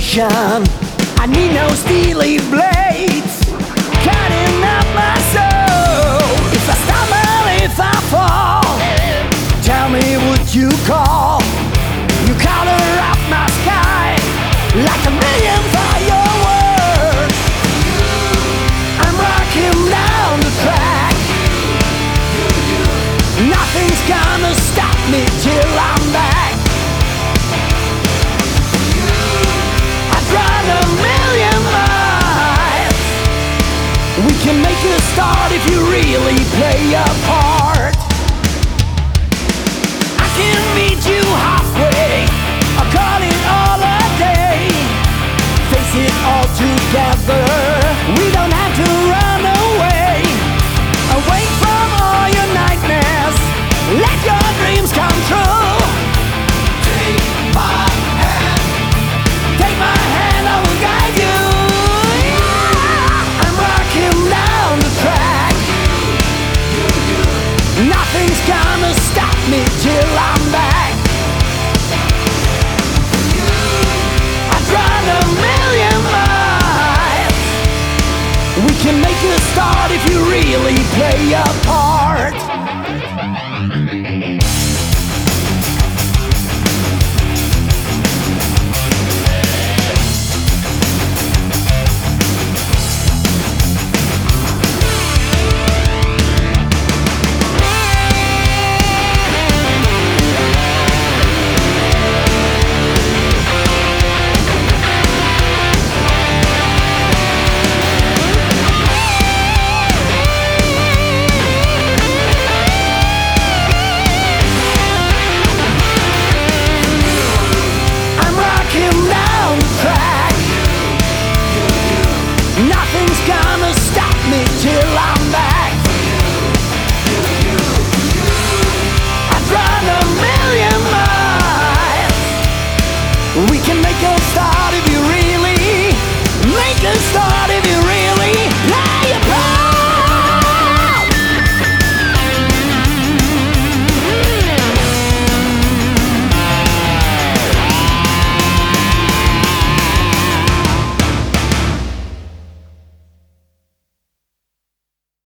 motivation. I need no steely blades cutting up my soul. If I stumble, if I fall, tell me what you call. You color up my sky like a million fireworks. I'm rocking down the track. Nothing's gonna stop me till I'm back. I'd run a million miles. We can make a start if you really play your part. I can meet you halfway, I'll call it all a day. Face it all together, we don't have to run away. Away from all your nightmares, let your dreams come true. Take my hand, take my hand, I will guide you. Yeah. I'm rocking down the track. Nothing's gonna stop me till I'm back. I'd run a million miles. We can make a start if you really play your part.